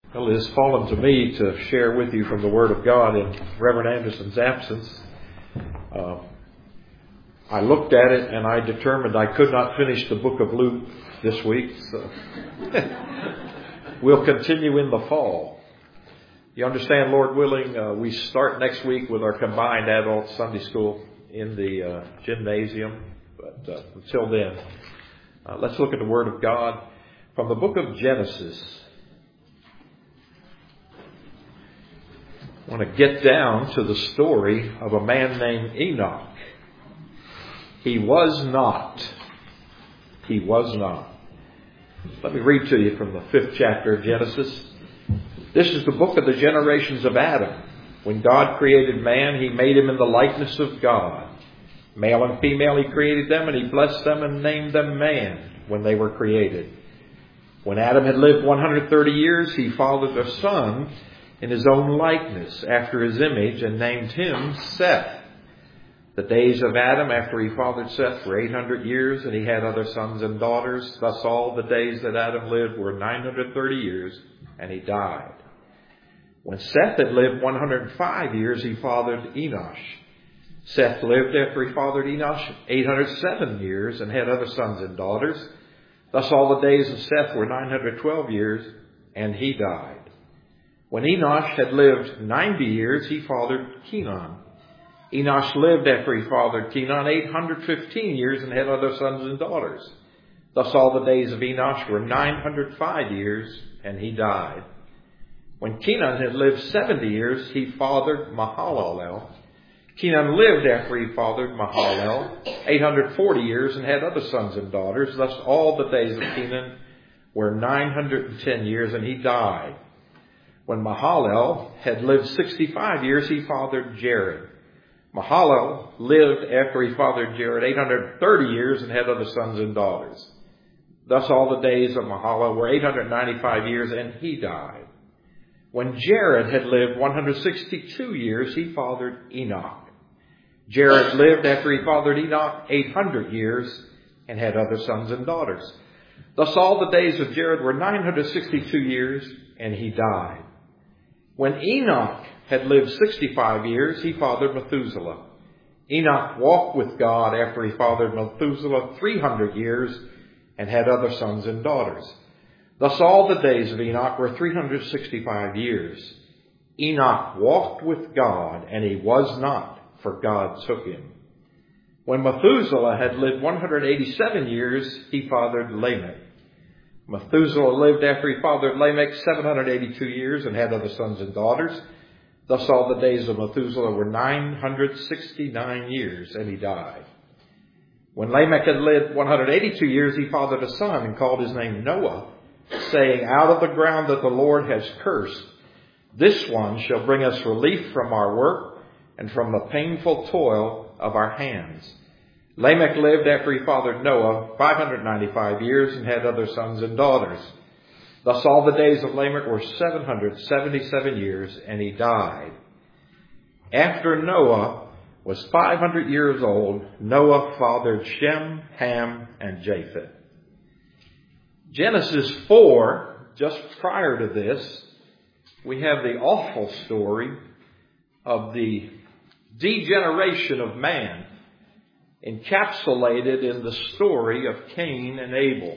Well, it has fallen to me to share with you from the Word of God in Reverend Anderson's absence. I looked at it and I determined I could not finish the book of Luke this week, so we'll continue in the fall. You understand, Lord willing, we start next week with our combined adult Sunday school in the gymnasium. But until then, let's look at the Word of God from the book of Genesis. I want to get down to the story of a man named Enoch. He was not. Let me read to you from the 5th chapter of Genesis. This is the book of the generations of Adam. When God created man, He made him in the likeness of God. Male and female He created them, and He blessed them and named them man when they were created. When Adam had lived 130 years, he fathered a son in his own likeness, after his image, and named him Seth. The days of Adam after he fathered Seth were 800 years, and he had other sons and daughters. Thus all the days that Adam lived were 930 years, and he died. When Seth had lived 105 years, he fathered Enosh. Seth lived after he fathered Enosh 807 years, and had other sons and daughters. Thus all the days of Seth were 912 years, and he died. When Enosh had lived 90 years, he fathered Kenan. Enosh lived after he fathered Kenan 815 years and had other sons and daughters. Thus all the days of Enosh were 905 years, and he died. When Kenan had lived 70 years, he fathered Mahalalel. Kenan lived after he fathered Mahalalel 840 years and had other sons and daughters. Thus all the days of Kenan were 910 years, and he died. When Mahalalel had lived 65 years, he fathered Jared. Mahalalel lived after he fathered Jared 830 years and had other sons and daughters. Thus all the days of Mahalalel were 895 years, and he died. When Jared had lived 162 years, he fathered Enoch. Jared lived after he fathered Enoch 800 years and had other sons and daughters. Thus all the days of Jared were 962 years, and he died. When Enoch had lived 65 years, he fathered Methuselah. Enoch walked with God after he fathered Methuselah 300 years and had other sons and daughters. Thus all the days of Enoch were 365 years. Enoch walked with God, and he was not, for God took him. When Methuselah had lived 187 years, he fathered Lamech. Methuselah lived after he fathered Lamech 782 years and had other sons and daughters. Thus all the days of Methuselah were 969 years, and he died. When Lamech had lived 182 years, he fathered a son and called his name Noah, saying, out of the ground that the Lord has cursed, this one shall bring us relief from our work and from the painful toil of our hands. Lamech lived after he fathered Noah 595 years and had other sons and daughters. Thus all the days of Lamech were 777 years, and he died. After Noah was 500 years old, Noah fathered Shem, Ham, and Japheth. Genesis 4, just prior to this, we have the awful story of the degeneration of man, encapsulated in the story of Cain and Abel.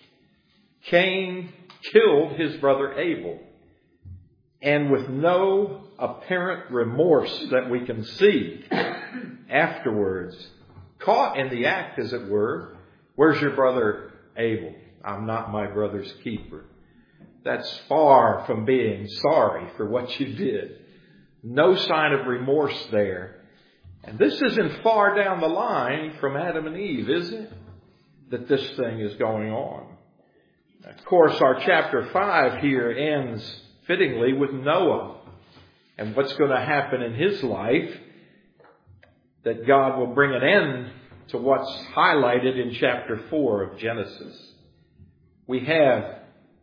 Cain killed his brother Abel, and with no apparent remorse that we can see afterwards, caught in the act, as it were. Where's your brother Abel? I'm not my brother's keeper. That's far from being sorry for what you did. No sign of remorse there. And this isn't far down the line from Adam and Eve, is it? That this thing is going on. Of course, our chapter 5 here ends fittingly with Noah and what's going to happen in his life, that God will bring an end to what's highlighted in chapter 4 of Genesis. We have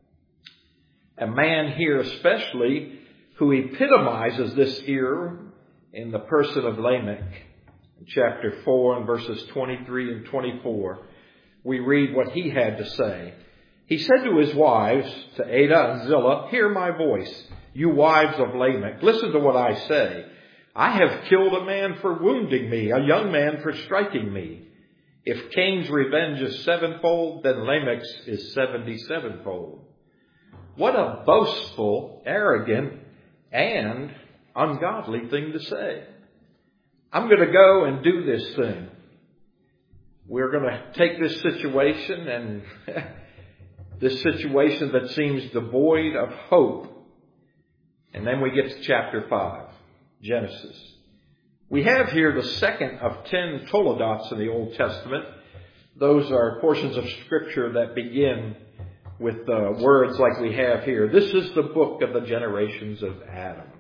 a man here especially who epitomizes this era in the person of Lamech. In chapter 4 and verses 23 and 24, we read what he had to say. He said to his wives, to Adah and Zillah, "Hear my voice, you wives of Lamech. Listen to what I say. I have killed a man for wounding me, a young man for striking me. If Cain's revenge is sevenfold, then Lamech's is 77-fold. What a boastful, arrogant, and ungodly thing to say. I'm going to go and do this thing. We're going to take this situation and this situation that seems devoid of hope. And then we get to chapter 5, Genesis. We have here the second of 10 Toledots in the Old Testament. Those are portions of Scripture that begin with words like we have here. This is the book of the generations of Adam.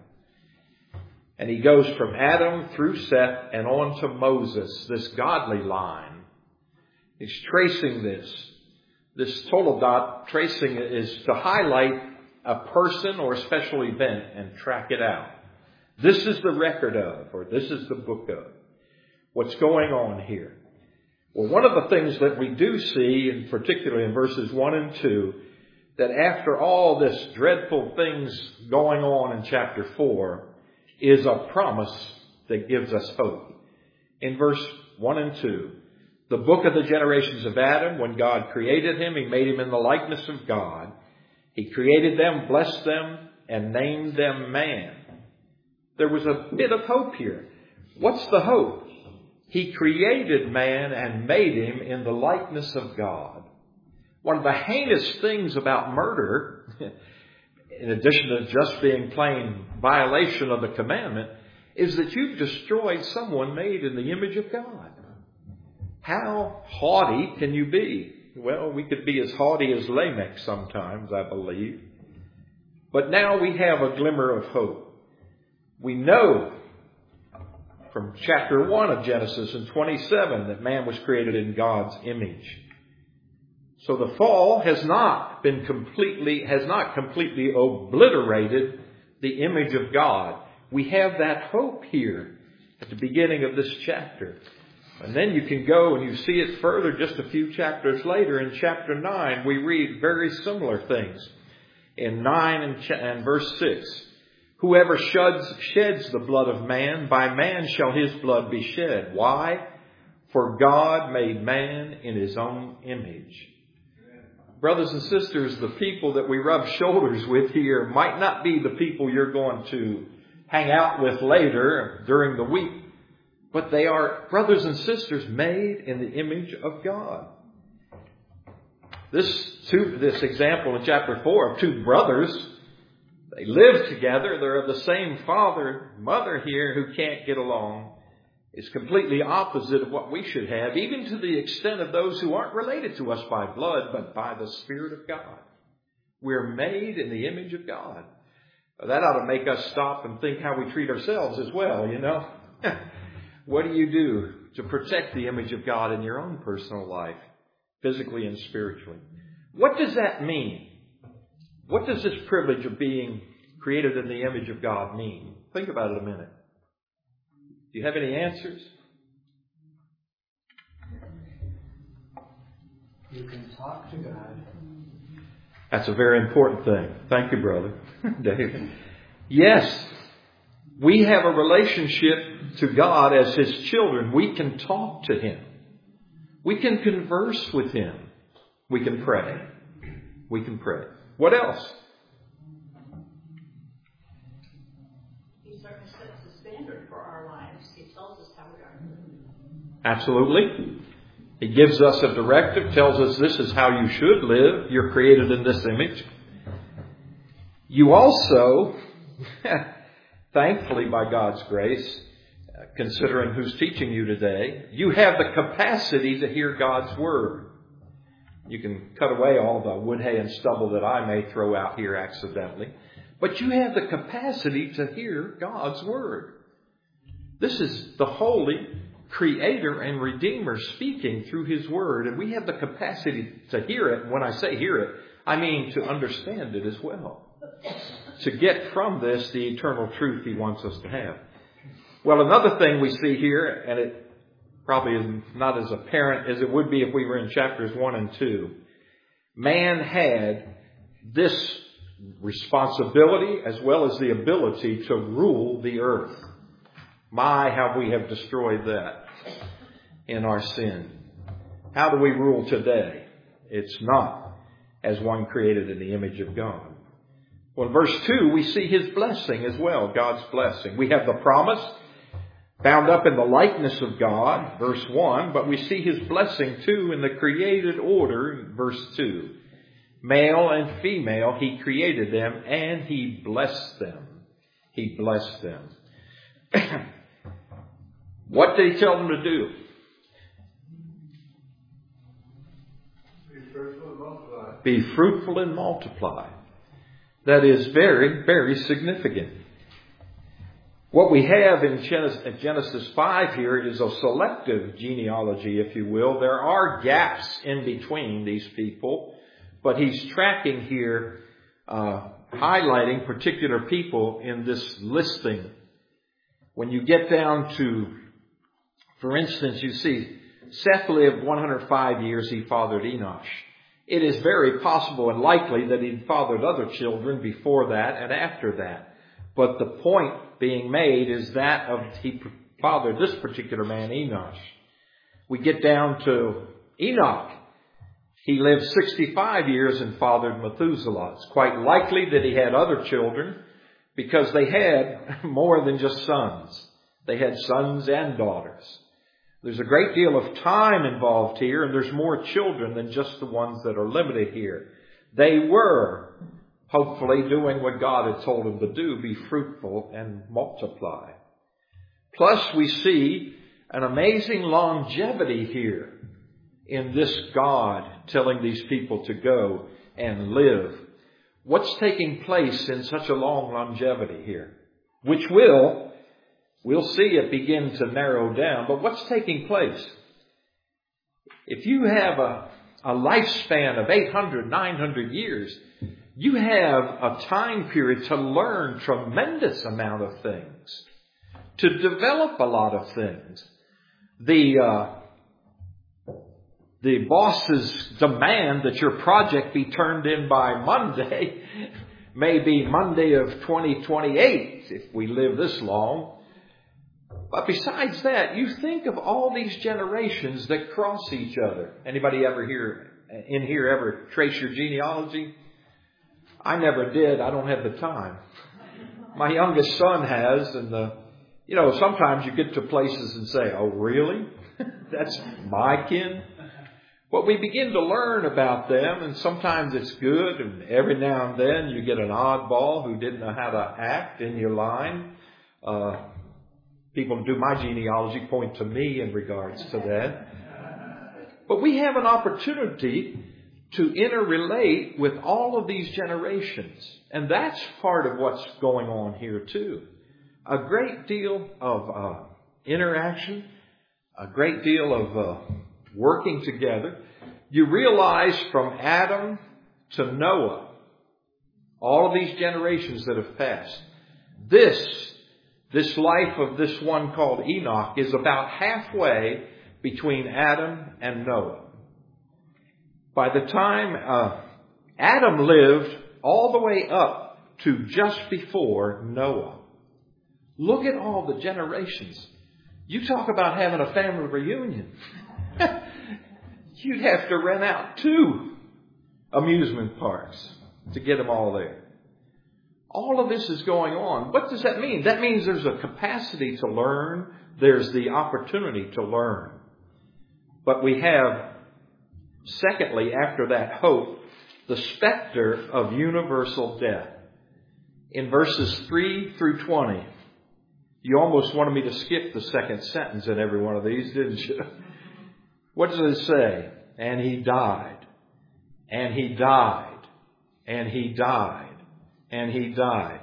And he goes from Adam through Seth and on to Moses, this godly line. He's tracing this. This Toledot tracing it is to highlight a person or a special event and track it out. This is the record of, or this is the book of. What's going on here? Well, one of the things that we do see, and particularly in verses 1 and 2, that after all this dreadful things going on in chapter 4, is a promise that gives us hope. In verse 1 and 2, the book of the generations of Adam, when God created him, he made him in the likeness of God. He created them, blessed them, and named them man. There was a bit of hope here. What's the hope? He created man and made him in the likeness of God. One of the heinous things about murder, in addition to just being plain violation of the commandment, is that you've destroyed someone made in the image of God. How haughty can you be? Well, we could be as haughty as Lamech sometimes, I believe. But now we have a glimmer of hope. We know from chapter 1 of Genesis and 27 that man was created in God's image. So the fall has not completely obliterated the image of God. We have that hope here at the beginning of this chapter. And then you can go and you see it further just a few chapters later. In chapter 9, we read very similar things. In 9 and verse 6, whoever sheds the blood of man, by man shall his blood be shed. Why? For God made man in his own image. Brothers and sisters, the people that we rub shoulders with here might not be the people you're going to hang out with later during the week, but they are brothers and sisters made in the image of God. This example in chapter 4 of two brothers, they live together, they're of the same father, mother here who can't get along, is completely opposite of what we should have, even to the extent of those who aren't related to us by blood, but by the Spirit of God. We're made in the image of God. That ought to make us stop and think how we treat ourselves as well, you know. What do you do to protect the image of God in your own personal life, physically and spiritually? What does that mean? What does this privilege of being created in the image of God mean? Think about it a minute. Do you have any answers? You can talk to God. That's a very important thing. Thank you, brother David. Yes, we have a relationship to God as His children. We can talk to Him. We can converse with Him. We can pray. We can pray. What else? He certainly sets the standard for our lives. He tells us how we are. Absolutely. He gives us a directive, tells us this is how you should live. You're created in this image. You also, thankfully by God's grace, considering who's teaching you today, you have the capacity to hear God's Word. You can cut away all the wood, hay, and stubble that I may throw out here accidentally. But you have the capacity to hear God's Word. This is the Holy Creator and Redeemer speaking through His Word. And we have the capacity to hear it. And when I say hear it, I mean to understand it as well. To get from this the eternal truth He wants us to have. Well, another thing we see here, and it probably is not as apparent as it would be if we were in chapters 1 and 2. man had this responsibility as well as the ability to rule the earth. My, how we have destroyed that in our sin. How do we rule today? It's not as one created in the image of God. Well, in verse 2, we see His blessing as well, God's blessing. We have the promise bound up in the likeness of God, verse 1, but we see His blessing too in the created order, verse 2. Male and female, He created them and He blessed them. He blessed them. What did He tell them to do? Be fruitful and multiply. Be fruitful and multiply. That is very, very significant. What we have in Genesis 5 here is a selective genealogy, if you will. There are gaps in between these people, but He's tracking here, highlighting particular people in this listing. When you get down to, for instance, you see Seth lived 105 years, he fathered Enosh. It is very possible and likely that he fathered other children before that and after that. But the point being made is that of he fathered this particular man, Enosh. We get down to Enoch. He lived 65 years and fathered Methuselah. It's quite likely that he had other children because they had more than just sons. They had sons and daughters. There's a great deal of time involved here, and there's more children than just the ones that are limited here. They were hopefully doing what God had told them to do, be fruitful and multiply. Plus, we see an amazing longevity here in this God telling these people to go and live. What's taking place in such a long longevity here? Which we'll see it begin to narrow down. But what's taking place? If you have a lifespan of 800, 900 years, you have a time period to learn tremendous amount of things, to develop a lot of things. The boss's demand that your project be turned in by Monday may be Monday of 2028 if we live this long. But besides that, you think of all these generations that cross each other. Anybody ever ever trace your genealogy? I never did. I don't have the time. My youngest son has, and sometimes you get to places and say, "Oh, really? That's my kin?" But we begin to learn about them, and sometimes it's good, and every now and then you get an oddball who didn't know how to act in your line. People who do my genealogy point to me in regards to that. But we have an opportunity to interrelate with all of these generations. And that's part of what's going on here too. A great deal of interaction, a great deal of working together. You realize from Adam to Noah, all of these generations that have passed, this life of this one called Enoch is about halfway between Adam and Noah. By the time Adam lived all the way up to just before Noah. Look at all the generations. You talk about having a family reunion. You'd have to rent out 2 amusement parks to get them all there. All of this is going on. What does that mean? That means there's a capacity to learn. There's the opportunity to learn. But we have, secondly, after that hope, the specter of universal death. In verses 3 through 20, you almost wanted me to skip the second sentence in every one of these, didn't you? What does it say? And he died. And he died. And he died. And he died.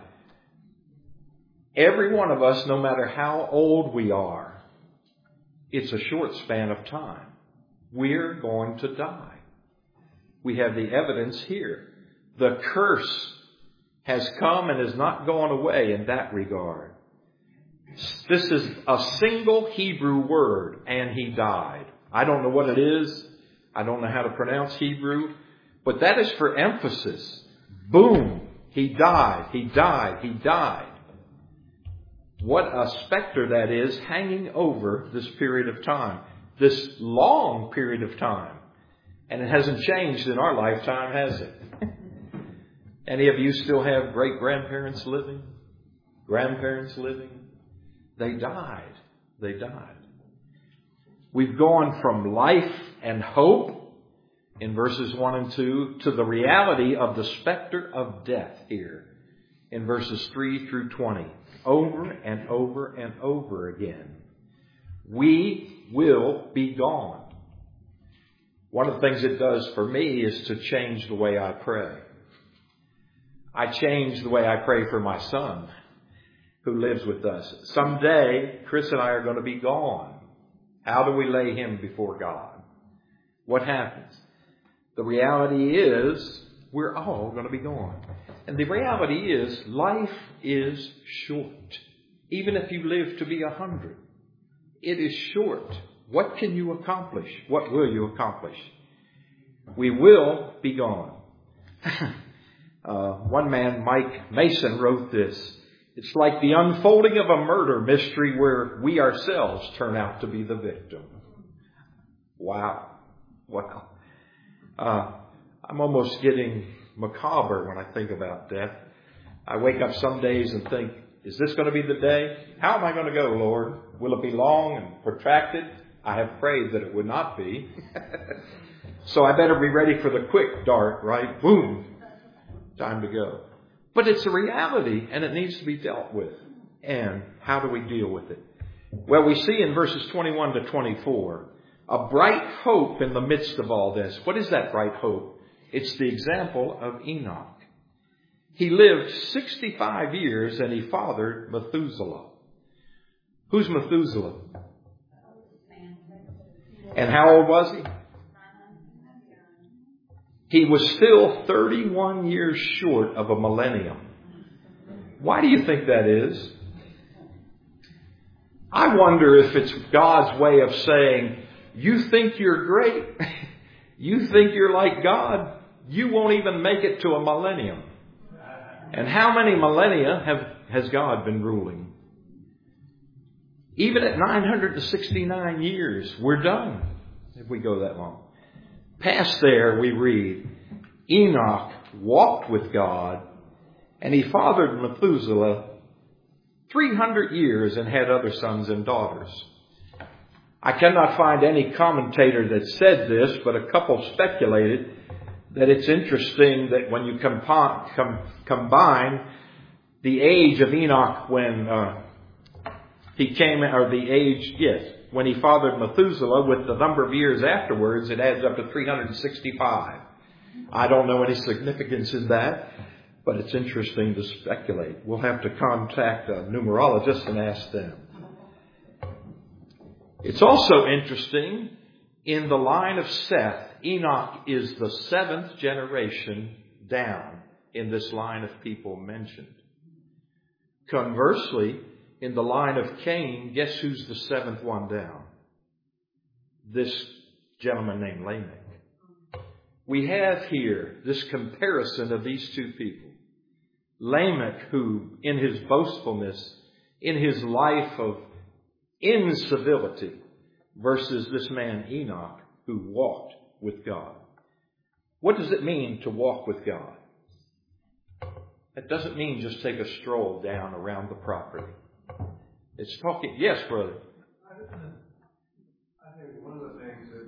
Every one of us, no matter how old we are, it's a short span of time. We're going to die. We have the evidence here. The curse has come and is not gone away in that regard. This is a single Hebrew word, and he died. I don't know what it is. I don't know how to pronounce Hebrew. But that is for emphasis. Boom. He died. He died. He died. What a specter that is hanging over this period of time. This long period of time. And it hasn't changed in our lifetime, has it? Any of you still have great-grandparents living? Grandparents living? They died. They died. We've gone from life and hope in verses 1 and 2 to the reality of the specter of death here in verses 3 through 20. Over and over and over again. We will be gone. One of the things it does for me is to change the way I pray. I change the way I pray for my son who lives with us. Someday, Chris and I are going to be gone. How do we lay him before God? What happens? The reality is we're all going to be gone. And the reality is life is short. Even if you live to be 100, it is short. What can you accomplish? What will you accomplish? We will be gone. One man, Mike Mason, wrote this. It's like the unfolding of a murder mystery where we ourselves turn out to be the victim. Wow. Wow. I'm almost getting macabre when I think about death. I wake up some days and think, is this going to be the day? How am I going to go, Lord? Will it be long and protracted? I have prayed that it would not be. So I better be ready for the quick dart, right? Boom. Time to go. But it's a reality and it needs to be dealt with. And how do we deal with it? Well, we see in verses 21 to 24, a bright hope in the midst of all this. What is that bright hope? It's the example of Enoch. He lived 65 years and he fathered Methuselah. Who's Methuselah? And how old was he? He was still 31 years short of a millennium. Why do you think that is? I wonder if it's God's way of saying, you think you're great? You think you're like God? You won't even make it to a millennium. And how many millennia has God been ruling? Even at 969 years, we're done if we go that long. Past there, we read, Enoch walked with God, and he fathered Methuselah 300 years and had other sons and daughters. I cannot find any commentator that said this, but a couple speculated that it's interesting that when you combine the age of Enoch when when he fathered Methuselah with the number of years afterwards, it adds up to 365. I don't know any significance in that, but it's interesting to speculate. We'll have to contact a numerologist and ask them. It's also interesting, in the line of Seth, Enoch is the 7th generation down in this line of people mentioned. Conversely, in the line of Cain, guess who's the 7th one down? This gentleman named Lamech. We have here this comparison of these two people. Lamech, who in his boastfulness, in his life of incivility, versus this man Enoch, who walked with God. What does it mean to walk with God? It doesn't mean just take a stroll down around the property. It's talking, yes, brother. I think one of the things that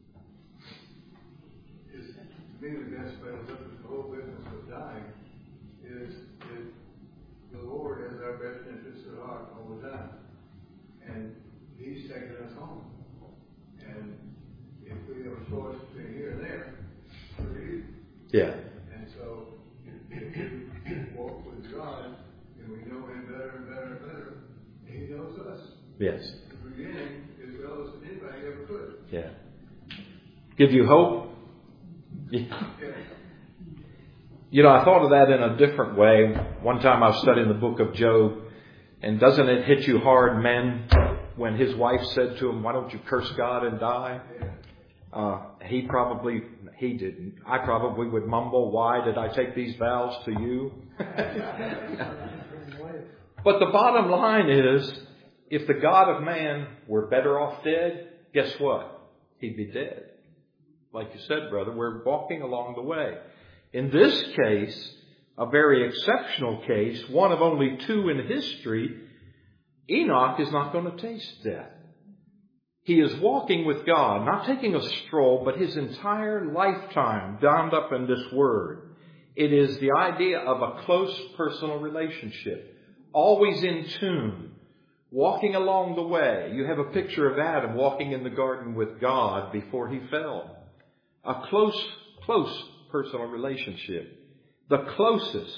is, to me, the best way to look at the whole business of dying is that the Lord has our best interests at heart all the time. And He's taking us home. And if we have a choice between here and there, we're here. Yeah. And so, if we walk with God, and we know Him better and better and better, He knows us. Yes. At the beginning, as well as anybody ever could. Yeah. Give you hope? Yeah. You know, I thought of that in a different way. One time I was studying the book of Job, and doesn't it hit you hard, men, when his wife said to him, why don't you curse God and die? He didn't. I probably would mumble, why did I take these vows to you? But the bottom line is, if the God of man were better off dead, guess what? He'd be dead. Like you said, brother, we're walking along the way. In this case, a very exceptional case, one of only two in history, Enoch is not going to taste death. He is walking with God, not taking a stroll, but his entire lifetime bound up in this word. It is the idea of a close personal relationship, always in tune, walking along the way. You have a picture of Adam walking in the garden with God before he fell. A close personal relationship. The closest.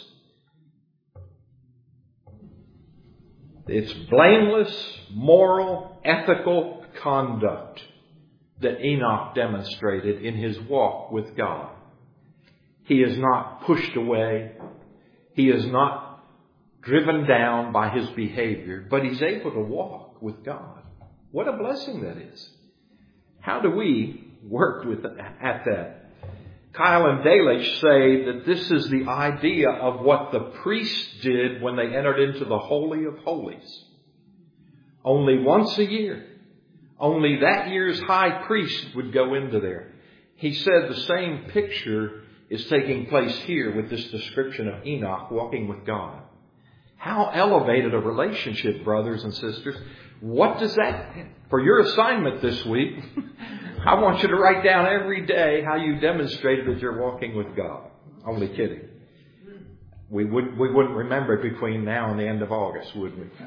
It's blameless, moral, ethical conduct that Enoch demonstrated in his walk with God. He is not pushed away. He is not driven down by his behavior, but he's able to walk with God. What a blessing that is. How do we work at that? Kyle and Delitzsch say that this is the idea of what the priests did when they entered into the Holy of Holies. Only once a year. Only that year's high priest would go into there. He said the same picture is taking place here with this description of Enoch walking with God. How elevated a relationship, brothers and sisters. What does that, for your assignment this week, I want you to write down every day how you demonstrated that you're walking with God. Only kidding. We wouldn't remember it between now and the end of August, would we?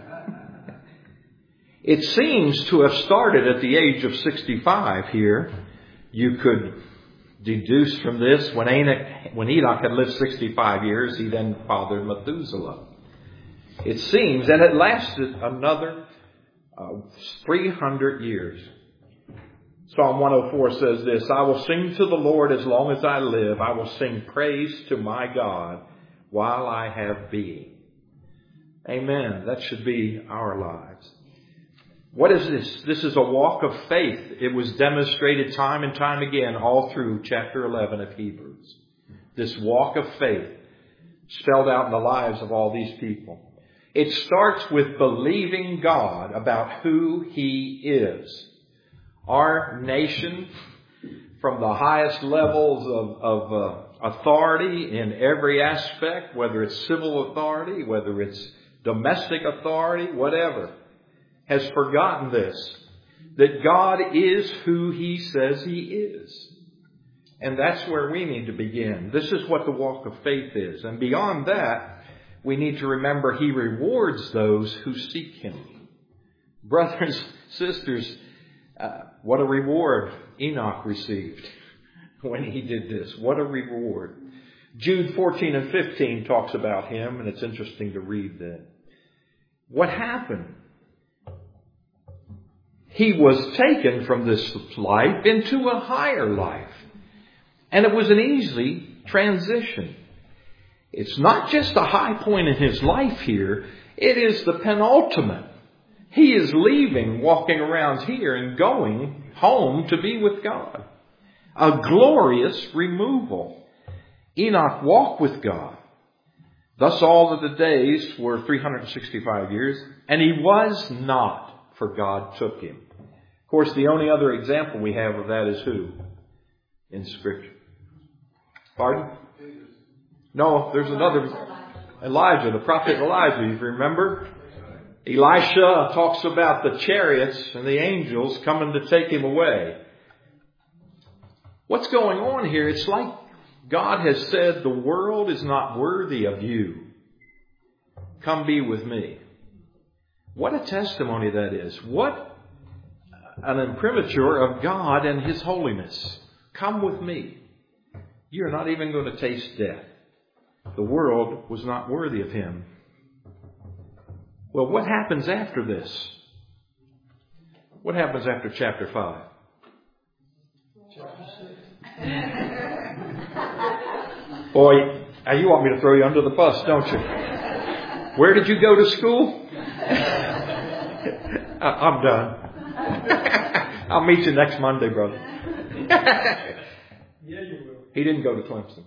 It seems to have started at the age of 65 here. You could deduce from this, when Enoch had lived 65 years, he then fathered Methuselah. It seems that it lasted another 300 years. Psalm 104 says this, I will sing to the Lord as long as I live. I will sing praise to my God while I have being. Amen. That should be our lives. What is this? This is a walk of faith. It was demonstrated time and time again all through chapter 11 of Hebrews. This walk of faith spelled out in the lives of all these people. It starts with believing God about who He is. Our nation, from the highest levels of authority in every aspect, whether it's civil authority, whether it's domestic authority, whatever, has forgotten this, that God is who He says He is. And that's where we need to begin. This is what the walk of faith is. And beyond that, we need to remember He rewards those who seek Him. Brothers, sisters, what a reward Enoch received when he did this. What a reward. Jude 14 and 15 talks about him, and it's interesting to read that. What happened? He was taken from this life into a higher life. And it was an easy transition. It's not just a high point in his life here. It is the penultimate. He is leaving, walking around here and going home to be with God. A glorious removal. Enoch walked with God. Thus all of the days were 365 years, and he was not, for God took him. Of course, the only other example we have of that is who? In Scripture. Pardon? No, there's another. Elijah, the prophet Elijah, you remember? Elisha talks about the chariots and the angels coming to take him away. What's going on here? It's like God has said, the world is not worthy of you. Come be with me. What a testimony that is. What an imprimatur of God and His holiness. Come with me. You're not even going to taste death. The world was not worthy of Him. Well, what happens after this? What happens after chapter 5? Chapter 6. Boy, you want me to throw you under the bus, don't you? Where did you go to school? I'm done. I'll meet you next Monday, brother. Yeah, you will. He didn't go to Clemson.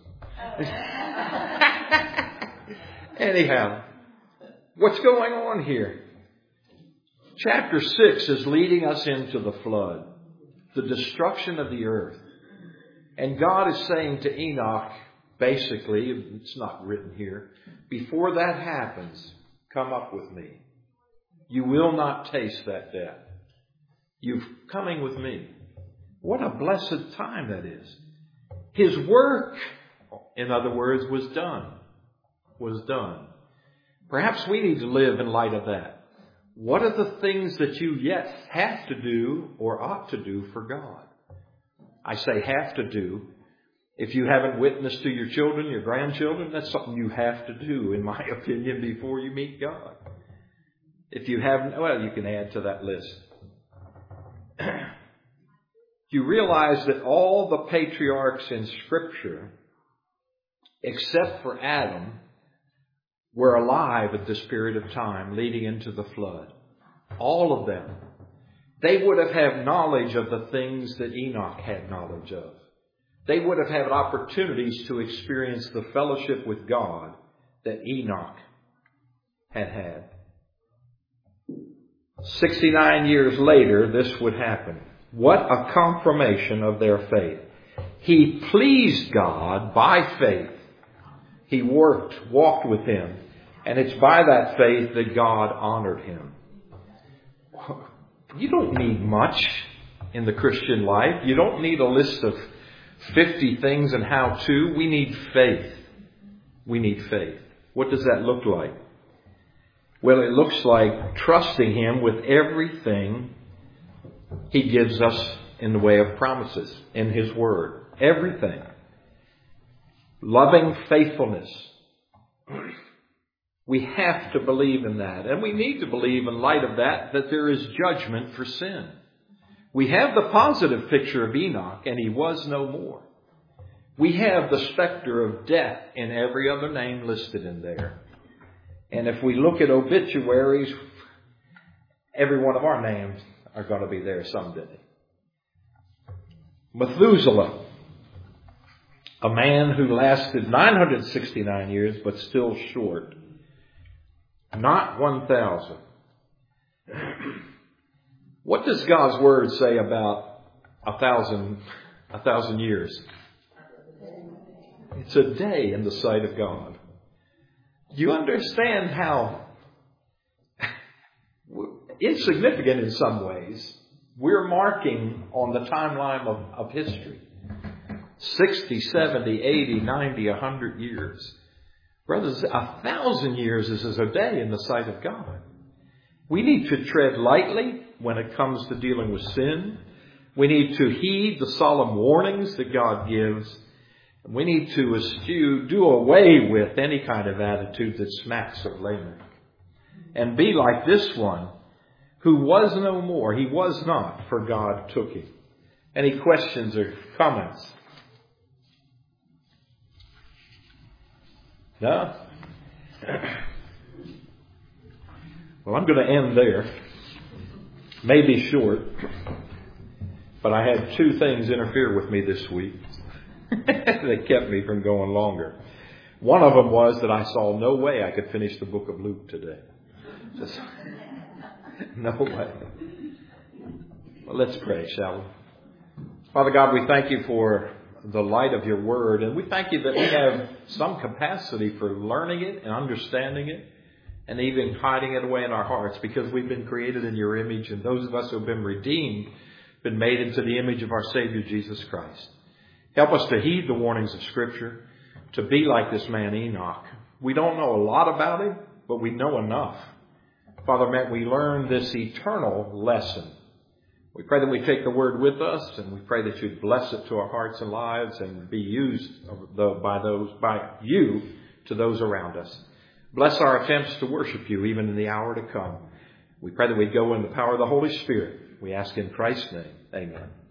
Anyhow, what's going on here? Chapter 6 is leading us into the flood, the destruction of the earth. And God is saying to Enoch, basically, it's not written here, before that happens, come up with me. You will not taste that death. You're coming with me. What a blessed time that is. His work, in other words, was done. Was done. Perhaps we need to live in light of that. What are the things that you yet have to do or ought to do for God? I say have to do. If you haven't witnessed to your children, your grandchildren, that's something you have to do, in my opinion, before you meet God. If you haven't, well, you can add to that list. You realize that all the patriarchs in Scripture, except for Adam, were alive at this period of time leading into the flood. All of them. They would have had knowledge of the things that Enoch had knowledge of. They would have had opportunities to experience the fellowship with God that Enoch had had. 69 years later, this would happen. What a confirmation of their faith. He pleased God by faith. He walked with Him. And it's by that faith that God honored him. You don't need much in the Christian life. You don't need a list of 50 things and how to. We need faith. We need faith. What does that look like? Well, it looks like trusting Him with everything He gives us in the way of promises in His Word. Everything. Loving faithfulness. We have to believe in that. And we need to believe in light of that there is judgment for sin. We have the positive picture of Enoch, and he was no more. We have the specter of death in every other name listed in there. And if we look at obituaries, every one of our names are going to be there someday. Methuselah, a man who lasted 969 years, but still short. Not 1,000. What does God's Word say about 1,000 years? It's a day in the sight of God. Do you understand how insignificant in some ways we're marking on the timeline of history? 60, 70, 80, 90, 100 years. Brothers, 1,000 years is as a day in the sight of God. We need to tread lightly when it comes to dealing with sin. We need to heed the solemn warnings that God gives. We need to do away with any kind of attitude that smacks of Lamech. And be like this one, who was no more. He was not, for God took him. Any questions or comments? No? Well, I'm going to end there. Maybe short. But I had two things interfere with me this week that kept me from going longer. One of them was that I saw no way I could finish the book of Luke today. Just no way. Well, let's pray, shall we? Father God, we thank you for the light of your word. And we thank you that we have some capacity for learning it and understanding it and even hiding it away in our hearts because we've been created in your image. And those of us who have been redeemed, been made into the image of our Savior, Jesus Christ. Help us to heed the warnings of Scripture, to be like this man Enoch. We don't know a lot about him, but we know enough. Father, may we learn this eternal lesson. We pray that we take the word with us, and we pray that you'd bless it to our hearts and lives and be used by you to those around us. Bless our attempts to worship you even in the hour to come. We pray that we'd go in the power of the Holy Spirit. We ask in Christ's name. Amen.